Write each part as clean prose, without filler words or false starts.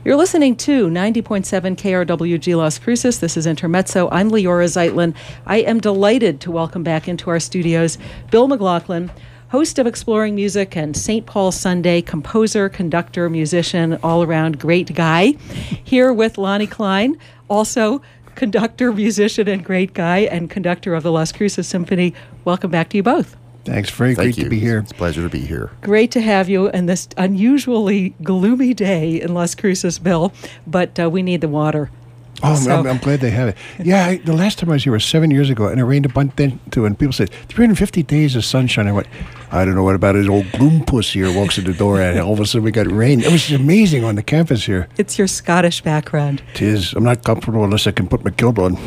You're listening to 90.7 KRWG Las Cruces. This is Intermezzo. I'm Leora Zeitlin. I am delighted to welcome back into our studios Bill McLaughlin, host of Exploring Music and St. Paul Sunday, composer, conductor, musician, all-around great guy. Here with Lonnie Klein, also conductor, musician, and great guy, and conductor of the Las Cruces Symphony. Welcome back to you both. Thanks. Very great to be here. It's a pleasure to be here. Great to have you in this unusually gloomy day in Las Cruces, Bill, but we need the water. Oh, so. I'm glad they have it. Yeah, the last time I was here was 7 years ago, and it rained a bunch then, too, and people said, 350 days of sunshine. I went, I don't know what about his old gloom puss here walks in the door, and all of a sudden we got rain. It was amazing on the campus here. It's your Scottish background. It is. I'm not comfortable unless I can put my kilt on.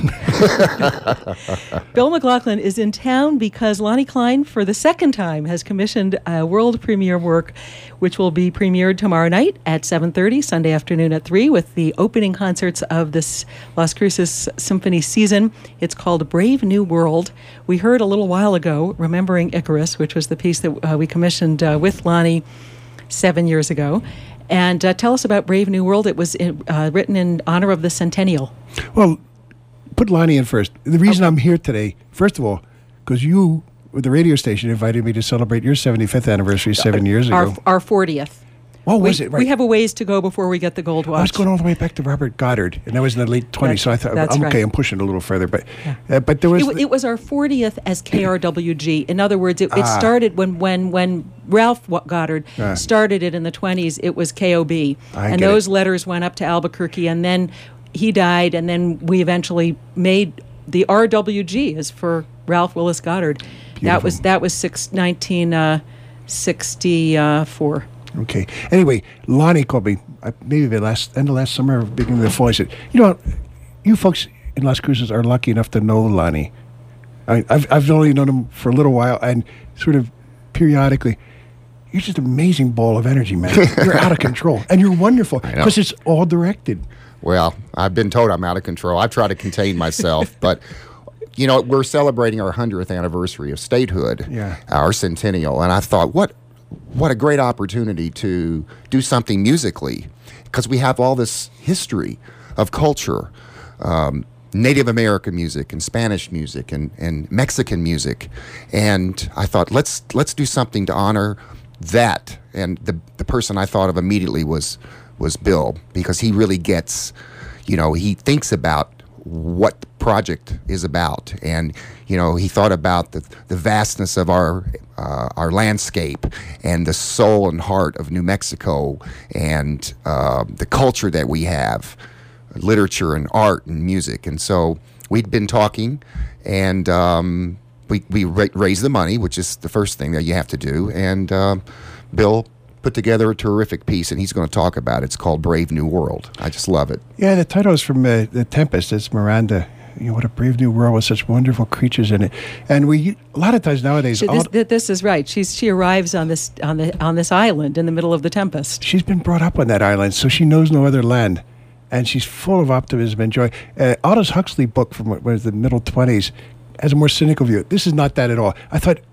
Bill McLaughlin is in town because Lonnie Klein, for the second time, has commissioned a world premiere work, which will be premiered tomorrow night at 7:30, Sunday afternoon at 3, with the opening concerts of this Las Cruces Symphony season. It's called Brave New World. We heard a little while ago, Remembering Icarus, which was the piece that we commissioned with Lonnie 7 years ago. And tell us about Brave New World. It was written in honor of the centennial. Well, put Lonnie in first. The reason I'm here today, first of all, because you, with the radio station, invited me to celebrate your 75th anniversary 7 years ago. Our 40th. Oh, was it? Right. We have a ways to go before we get the gold watch. I was going all the way back to Robert Goddard, and that was in the late 20s, so I thought, I'm okay, I'm pushing a little further. But but there was... It was our 40th as KRWG. In other words, it started when Ralph Goddard started it in the 20s, it was KOB. And those letters went up to Albuquerque, and then he died, and then we eventually made the RWG as for Ralph Willis Goddard. Beautiful. That was 1964. Okay. Anyway, Lonnie called me maybe end of last summer, beginning of the fall. He said, you folks in Las Cruces are lucky enough to know Lonnie. I've only known him for a little while, and sort of periodically, you're just an amazing ball of energy, man. You're out of control, and you're wonderful because it's all directed. Well, I've been told I'm out of control. I try to contain myself, but... we're celebrating our 100th anniversary of statehood, our centennial, and I thought, what a great opportunity to do something musically, because we have all this history of culture, Native American music and Spanish music and Mexican music, and I thought, let's do something to honor that. And the person I thought of immediately was Bill, because he really gets, he thinks about what the project is about, and he thought about the vastness of our landscape and the soul and heart of New Mexico, and the culture that we have, literature and art and music. And so we'd been talking, and we raised the money, which is the first thing that you have to do, and Bill put together a terrific piece, and he's going to talk about it. It's called Brave New World. I just love it. Yeah, the title is from The Tempest. It's Miranda. What a brave new world with such wonderful creatures in it. And a lot of times nowadays... This is right. She arrives on this island in the middle of the Tempest. She's been brought up on that island, so she knows no other land. And she's full of optimism and joy. Aldous Huxley book from what was the middle 20s has a more cynical view. This is not that at all. I thought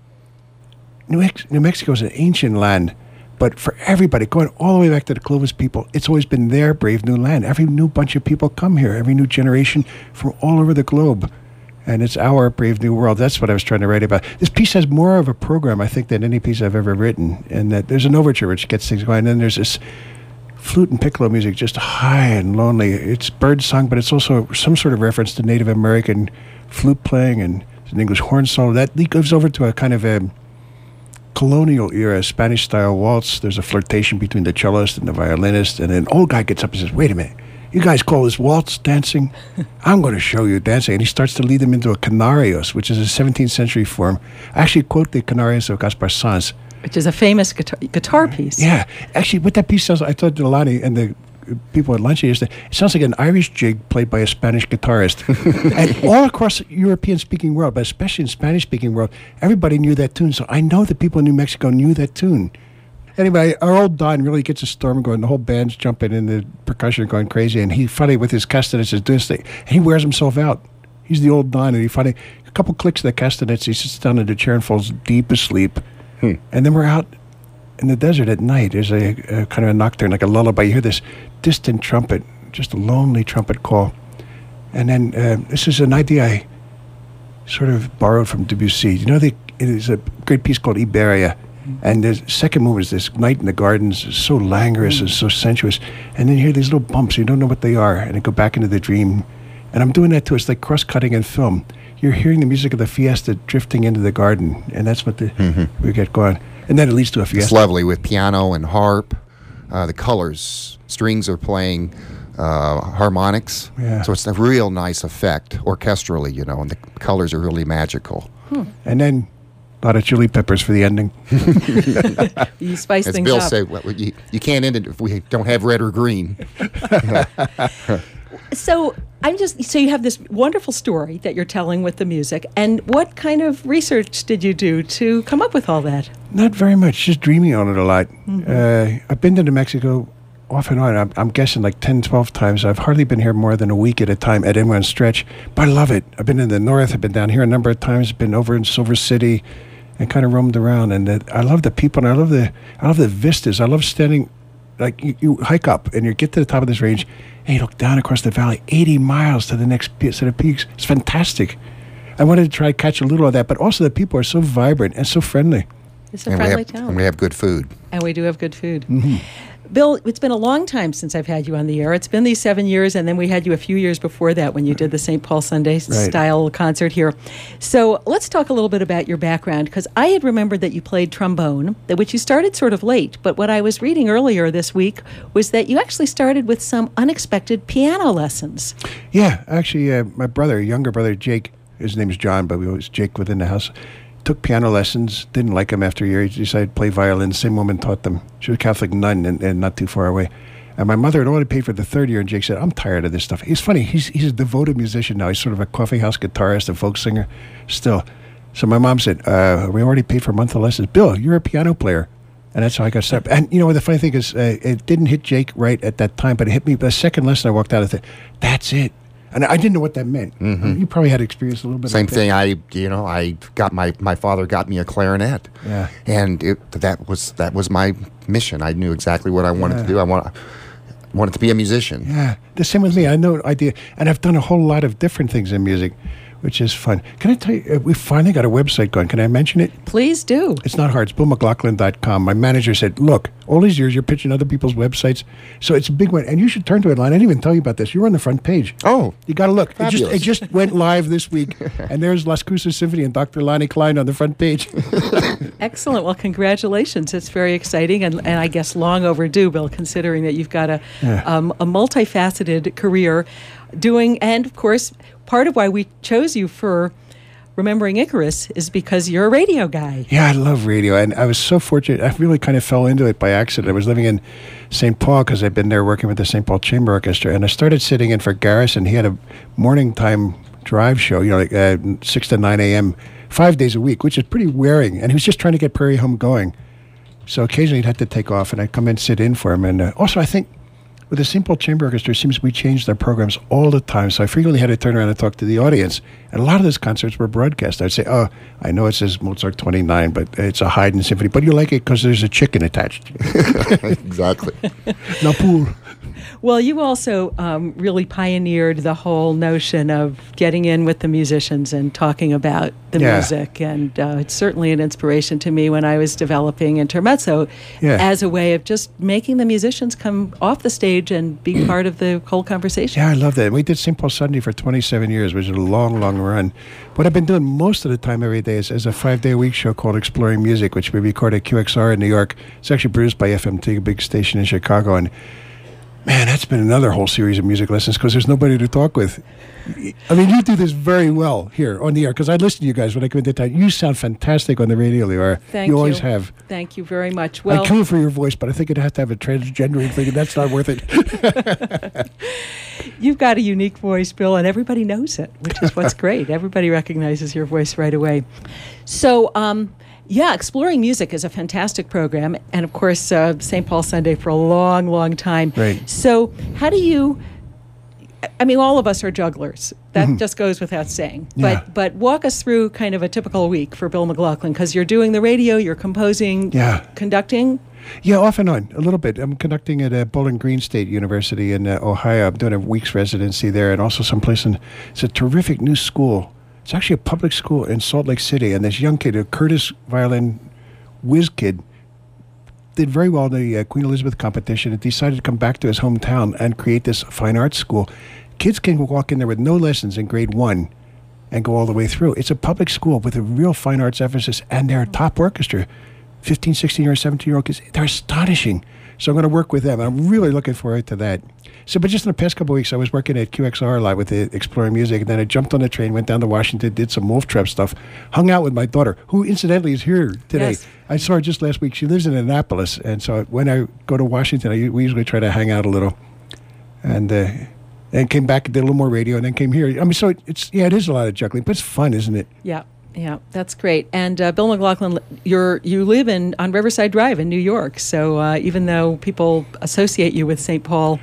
New Mexico is an ancient land. But for everybody, going all the way back to the Clovis people, it's always been their brave new land. Every new bunch of people come here, every new generation from all over the globe. And it's our brave new world. That's what I was trying to write about. This piece has more of a program, I think, than any piece I've ever written. And that there's an overture which gets things going. And then there's this flute and piccolo music, just high and lonely. It's bird song, but it's also some sort of reference to Native American flute playing and an English horn solo. That goes over to a kind of a colonial era Spanish-style waltz. There's a flirtation between the cellist and the violinist, and an old guy gets up and says, wait a minute, you guys call this waltz dancing? I'm going to show you dancing. And he starts to lead them into a canarios, which is a 17th century form. I actually quote the canarios of Gaspar Sanz. Which is a famous guitar piece. Yeah. Actually, what that piece sounds like, I told Delani and the people at lunch yesterday, it sounds like an Irish jig played by a Spanish guitarist. And all across the European-speaking world, but especially in Spanish-speaking world, everybody knew that tune. So I know that people in New Mexico knew that tune. Anyway, our old Don really gets a storm going. The whole band's jumping in, the percussion going crazy. And he finally, with his castanets, is doing this thing. And he wears himself out. He's the old Don. And he finally, a couple clicks of the castanets, he sits down in the chair and falls deep asleep. And then we're out in the desert at night, there's a kind of a nocturne, like a lullaby. You hear this distant trumpet, just a lonely trumpet call. And then this is an idea I sort of borrowed from Debussy. You know, it is a great piece called Iberia. And the second movement is this night in the gardens, is so languorous and so sensuous. And then you hear these little bumps, you don't know what they are, and they go back into the dream. And I'm doing that too. It's like cross-cutting in film. You're hearing the music of the fiesta drifting into the garden, and that's what we get going. And then it leads to a fiesta. It's lovely with piano and harp. The colors, strings are playing harmonics. Yeah. So it's a real nice effect orchestrally, you know, and the colors are really magical. And then a lot of chili peppers for the ending. You spice As things Bill up. said, well, you can't end it if we don't have red or green. So you have this wonderful story that you're telling with the music, and what kind of research did you do to come up with all that? Not very much, just dreaming on it a lot. I've been to New Mexico off and on. I'm guessing like 10, 12 times. I've hardly been here more than a week at a time at any one stretch, but I love it. I've been in the north, I've been down here a number of times, been over in Silver City, and kind of roamed around. And I love the people, and I love the vistas. I love standing, like you hike up, and you get to the top of this range, and you look down across the valley, 80 miles to the next set of peaks. It's fantastic. I wanted to try to catch a little of that, but also the people are so vibrant and so friendly. It's a friendly And town. we have good food. And we do have good food. Bill, it's been a long time since I've had you on the air. It's been these 7 years, and then we had you a few years before that when you did the St. Paul Sunday style concert here. So let's talk a little bit about your background, because I had remembered that you played trombone, which you started sort of late, but what I was reading earlier this week was that you actually started with some unexpected piano lessons. Yeah, actually, my younger brother, Jake, his name is John, but we always Jake within the house, took piano lessons, didn't like them after a year. He decided to play violin. Same woman taught them. She was a Catholic nun and not too far away. And my mother had already paid for the third year, and Jake said, I'm tired of this stuff. He's funny. He's a devoted musician now. He's sort of a coffee house guitarist, a folk singer still. So my mom said, we already paid for a month of lessons. Bill, you're a piano player. And that's how I got started. And, you know, the funny thing is, it didn't hit Jake right at that time, but it hit me. The second lesson I walked out, I thought, that's it. And I didn't know what that meant. You probably had experience a little bit. Same like thing. I got my father got me a clarinet. Yeah. And that was my mission. I knew exactly what I wanted to do. I wanted to be a musician. Yeah, the same with me. I know idea, and I've done a whole lot of different things in music, which is fun. Can I tell you, we finally got a website going. Can I mention it? Please do. It's not hard. It's BillMcLaughlin.com. My manager said, look, all these years you're pitching other people's websites, so it's a big one. And you should turn to it, Lon. I didn't even tell you about this. You're on the front page. Oh. You got to look. Fabulous. It just went live this week, and there's Las Cruces Symphony and Dr. Lonnie Klein on the front page. Excellent. Well, congratulations. It's very exciting and I guess long overdue, Bill, considering that you've got a multifaceted career doing, and of course, part of why we chose you for Remembering Icarus is because you're a radio guy. Yeah, I love radio, and I was so fortunate. I really kind of fell into it by accident. I was living in St. Paul because I'd been there working with the St. Paul Chamber Orchestra, and I started sitting in for Garrison. He had a morning time drive show, you know, like 6 to 9 a.m., 5 days a week, which is pretty wearing, and he was just trying to get Prairie Home going. So occasionally he'd have to take off, and I'd come in and sit in for him. And also, I think with the St. Paul Chamber Orchestra, it seems we change their programs all the time, so I frequently had to turn around and talk to the audience. And a lot of those concerts were broadcast. I'd say, oh, I know it says Mozart 29, but it's a Haydn symphony, but you like it because there's a chicken attached. Exactly. La poule. Well, you also really pioneered the whole notion of getting in with the musicians and talking about the music. And it's certainly an inspiration to me when I was developing Intermezzo as a way of just making the musicians come off the stage and be part of the whole conversation. Yeah, I love that. We did St. Paul Sunday for 27 years, which is a long, long run. What I've been doing most of the time every day is a 5-day-a-week show called Exploring Music, which we record at QXR in New York. It's actually produced by FMT, a big station in Chicago. And man, that's been another whole series of music lessons because there's nobody to talk with. I mean, you do this very well here on the air because I listen to you guys when I come into town. You sound fantastic on the radio, Leora. Thank you. You always have. Thank you very much. Well, I kill for your voice, but I think it'd have to have a transgendering thing, and that's not worth it. You've got a unique voice, Bill, and everybody knows it, which is what's great. Everybody recognizes your voice right away. So, Exploring Music is a fantastic program, and of course, St. Paul Sunday for a long, long time. Right. So how do you, I mean, all of us are jugglers. That just goes without saying. Yeah. But walk us through kind of a typical week for Bill McLaughlin, because you're doing the radio, you're composing, conducting. Yeah, off and on, a little bit. I'm conducting at Bowling Green State University in Ohio. I'm doing a week's residency there, and also someplace it's a terrific new school. It's actually a public school in Salt Lake City, and this young kid, a Curtis violin whiz kid, did very well in the Queen Elizabeth competition and decided to come back to his hometown and create this fine arts school. Kids can walk in there with no lessons in grade 1 and go all the way through. It's a public school with a real fine arts emphasis, and they're a top orchestra. 15, 16-year, 17-year-old kids, they're astonishing. So I'm going to work with them. I'm really looking forward to that. So, but just in the past couple of weeks, I was working at QXR a lot with the Exploring Music, and then I jumped on the train, went down to Washington, did some Wolf Trap stuff, hung out with my daughter, who incidentally is here today. Yes. I saw her just last week. She lives in Annapolis, and so when I go to Washington, we usually try to hang out a little, and came back and did a little more radio, and then came here. I mean, so it is a lot of juggling, but it's fun, isn't it? Yeah. Yeah, that's great. And Bill McLaughlin, you live on Riverside Drive in New York. So even though people associate you with St. Paul,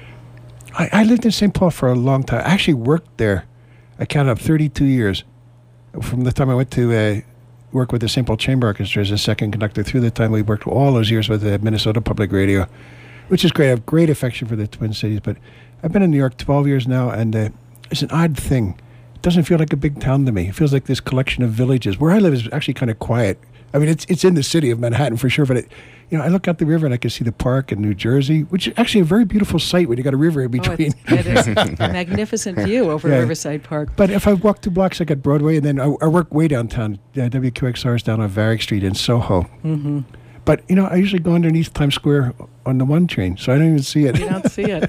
I lived in St. Paul for a long time. I actually worked there. I counted up 32 years from the time I went to work with the St. Paul Chamber Orchestra as a second conductor through the time we worked all those years with Minnesota Public Radio, which is great. I have great affection for the Twin Cities. But I've been in New York 12 years now, and it's an odd thing. It doesn't feel like a big town to me. It feels like this collection of villages. Where I live is actually kind of quiet. I mean, it's in the city of Manhattan for sure, but I look out the river and I can see the park in New Jersey, which is actually a very beautiful sight when you got a river in between. It is a magnificent view over Riverside Park. But if I walk 2 blocks, I got Broadway, and then I work way downtown. WQXR is down on Varick Street in Soho. Mm-hmm. But I usually go underneath Times Square on the 1 train, so I don't even see it. You don't see it.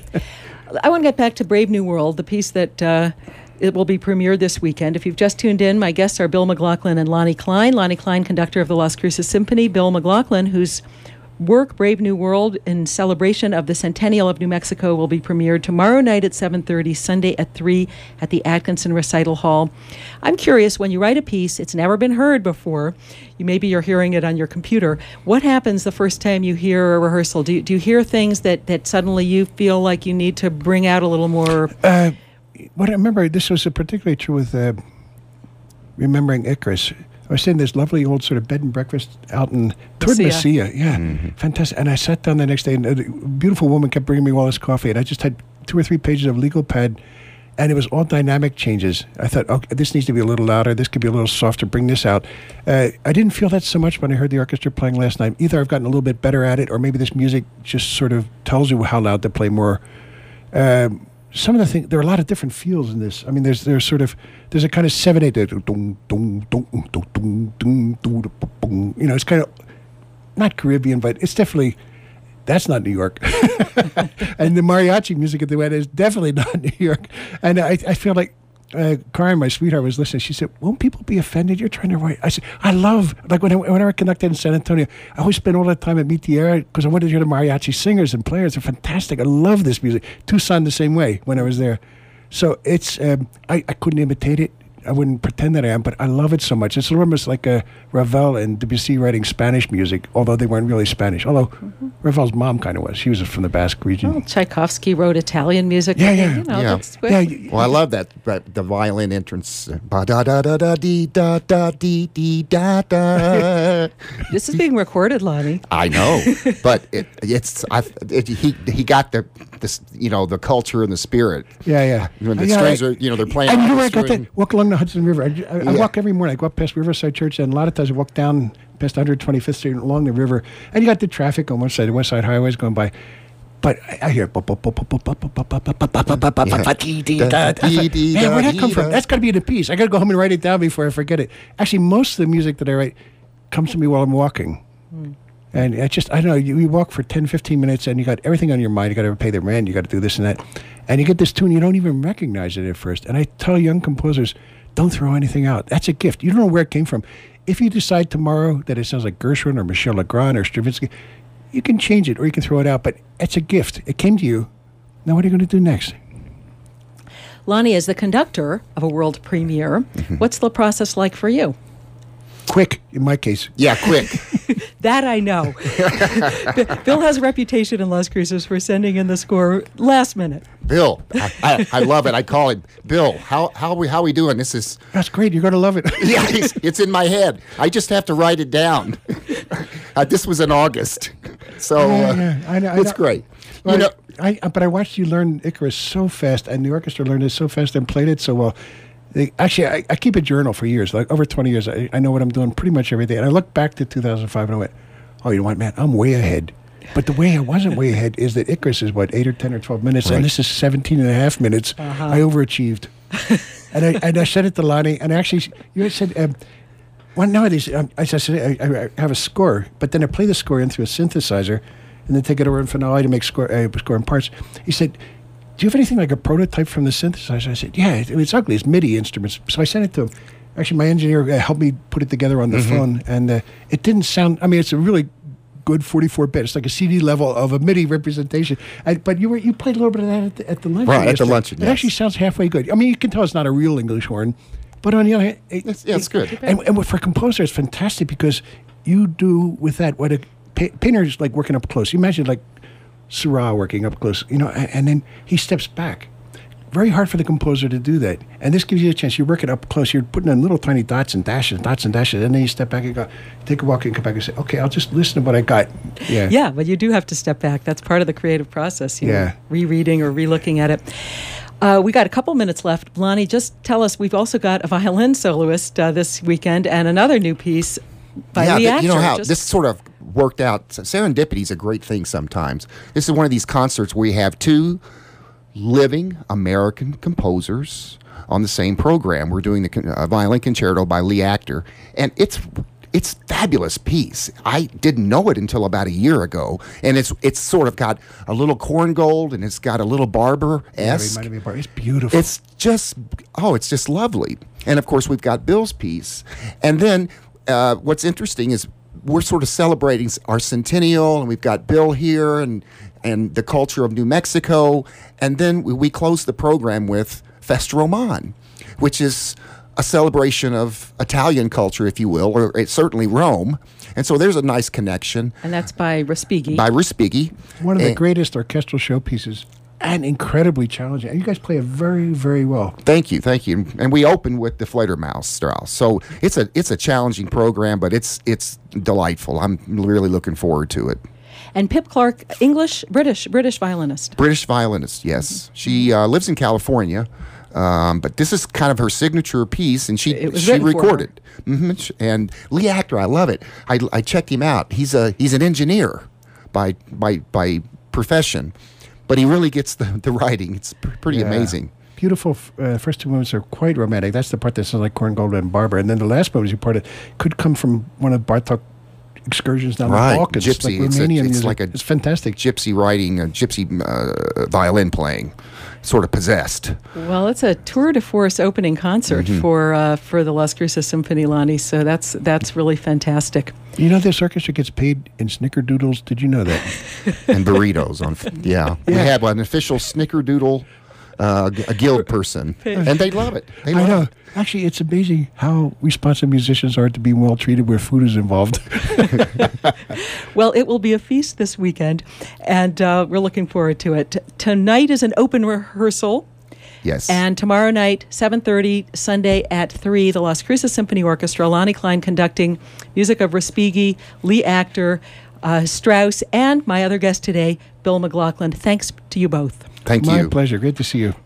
I want to get back to Brave New World, the piece that. It will be premiered this weekend. If you've just tuned in, my guests are Bill McLaughlin and Lonnie Klein. Lonnie Klein, conductor of the Las Cruces Symphony. Bill McLaughlin, whose work, Brave New World, in celebration of the Centennial of New Mexico, will be premiered tomorrow night at 7:30, Sunday at 3 at the Atkinson Recital Hall. I'm curious, when you write a piece, it's never been heard before. Maybe you're hearing it on your computer. What happens the first time you hear a rehearsal? Do you hear things that suddenly you feel like you need to bring out a little more... What I remember, this was particularly true with Remembering Icarus. I was staying in this lovely old sort of bed and breakfast out toward Mesilla. Yeah, fantastic. And I sat down the next day, and a beautiful woman kept bringing me all this coffee, and I just had 2 or 3 pages of legal pad, and it was all dynamic changes. I thought, okay, this needs to be a little louder, this could be a little softer, bring this out. I didn't feel that so much when I heard the orchestra playing last night. Either I've gotten a little bit better at it, or maybe this music just sort of tells you how loud to play more. Some of the things, there are a lot of different feels in this. I mean, there's a kind of 7/8. It's kind of not Caribbean, but it's definitely, that's not New York. And the mariachi music at the end is definitely not New York. And I feel like Karen, my sweetheart, was listening. She said, "Won't people be offended? You're trying to write." I said, "I love, like whenever I conducted in San Antonio, I always spend all that time at Mi Tierra because I wanted to hear the mariachi singers and players. They're fantastic. I love this music. Tucson the same way when I was there. So it's, I couldn't imitate it. I wouldn't pretend that I am, but I love it so much. It's almost like Ravel and Debussy writing Spanish music, although they weren't really Spanish. Although Ravel's mom kind of was. She was from the Basque region. Well, Tchaikovsky wrote Italian music. Yeah. That's Well, I love that, the violin entrance. Ba da da da da dee da da dee dee da da. This is being recorded, Lonnie. I know, but he got the culture and the spirit. Yeah. When the strings are, they're playing. And you know where I got that? Walk along the Hudson River. I walk every morning. I go up past Riverside Church, and a lot of times I walk down past 125th Street along the river, and you got the traffic on one side, the West Side Highway is going by. But I hear, man, where'd that come from? That's got to be in a piece. I got to go home and write it down before I forget it. Actually, most of the music that I write comes to me while I'm walking. And I don't know, you walk for 10, 15 minutes and you got everything on your mind. You got to pay the rent, you got to do this and that. And you get this tune, you don't even recognize it at first. And I tell young composers, don't throw anything out. That's a gift. You don't know where it came from. If you decide tomorrow that it sounds like Gershwin or Michel Legrand or Stravinsky, you can change it or you can throw it out. But it's a gift. It came to you. Now what are you going to do next? Lonnie, as the conductor of a world premiere, what's the process like for you? Quick, in my case. Yeah, quick. That I know. Bill has a reputation in Las Cruces for sending in the score last minute. Bill, I love it. I call it, Bill, how we doing? That's great. You're going to love it. Yeah, it's in my head. I just have to write it down. This was in August. So I know, it's great. Well, but I watched you learn Icarus so fast, and the orchestra learned it so fast and played it so well. I keep a journal for years, like over 20 years. I know what I'm doing pretty much every day. And I look back to 2005 and I went, oh, you know what, man, I'm way ahead. But the way I wasn't way ahead is that Icarus is, 8 or 10 or 12 minutes, and this is 17 and a half minutes. I overachieved. and I said it to Lonnie, and actually, you said, well, nowadays, I said, I have a score, but then I play the score in through a synthesizer, and then take it over in Finale to make score in parts. He said, do you have anything like a prototype from the synthesizer? I said, yeah, it's ugly. It's MIDI instruments. So I sent it to him. Actually, my engineer helped me put it together on the phone, and it didn't sound, it's a really good 44-bit. It's like a CD level of a MIDI representation. But you played a little bit of that at the luncheon. Right, at the luncheon, It actually sounds halfway good. You can tell it's not a real English horn, but on the other hand, it's good. And for a composer, it's fantastic because you do with that what a painter is like working up close. You imagine like Seurat working up close, and then he steps back. Very hard for the composer to do that. And this gives you a chance. You're working up close. You're putting in little tiny dots and dashes, and then you step back and go, take a walk and come back and say, okay, I'll just listen to what I got. Yeah. Yeah, but you do have to step back. That's part of the creative process. Rereading or relooking at it. We got a couple minutes left. Lonnie, just tell us, we've also got a violin soloist this weekend and another new piece by Lee Actor. You know how this sort of worked out. Serendipity is a great thing sometimes. This is one of these concerts where you have two living American composers on the same program. We're doing the violin concerto by Lee Actor, and it's fabulous piece. I didn't know it until about a year ago, and it's sort of got a little Korngold, and it's got a little Barber-esque. Yeah, it's beautiful. It's just lovely. And of course, we've got Bill's piece, and then what's interesting is we're sort of celebrating our centennial, and we've got Bill here, and the culture of New Mexico. And then we close the program with Festa Romana, which is a celebration of Italian culture, if you will, or it's certainly Rome. And so there's a nice connection. And that's by Respighi. One of the greatest orchestral showpieces, and incredibly challenging. You guys play it very, very well. Thank you. And we open with the Fledermaus Strauss. So it's a challenging program, but it's delightful. I'm really looking forward to it. And Pip Clark, British violinist. British violinist, yes. She lives in California, but this is kind of her signature piece, and she recorded. And Lee Actor, I love it. I checked him out. He's an engineer by profession, but he really gets the writing. It's pretty amazing. Beautiful. First two movements are quite romantic. That's the part that sounds like Korngold and Barber. And then the last movement you part could come from one of Bartok excursions down the Balkans. Gypsy. Like Romanian music. It's fantastic. Gypsy writing, gypsy violin playing, sort of possessed. Well, it's a tour de force opening concert for the Las Cruces Symphony, Lonnie. So that's really fantastic. You know, this orchestra gets paid in snickerdoodles. Did you know that? And burritos. We have an official snickerdoodle. A guild person, and they love it. I know. It. Actually, it's amazing how responsive musicians are to being well treated where food is involved. Well, it will be a feast this weekend, and we're looking forward to it. Tonight is an open rehearsal. Yes. And tomorrow night, 7:30, Sunday at 3, the Las Cruces Symphony Orchestra, Lonnie Klein conducting, music of Respighi, Lee Actor, Strauss, and my other guest today, Bill McLaughlin. Thanks to you both. Thank you. My pleasure. Great to see you.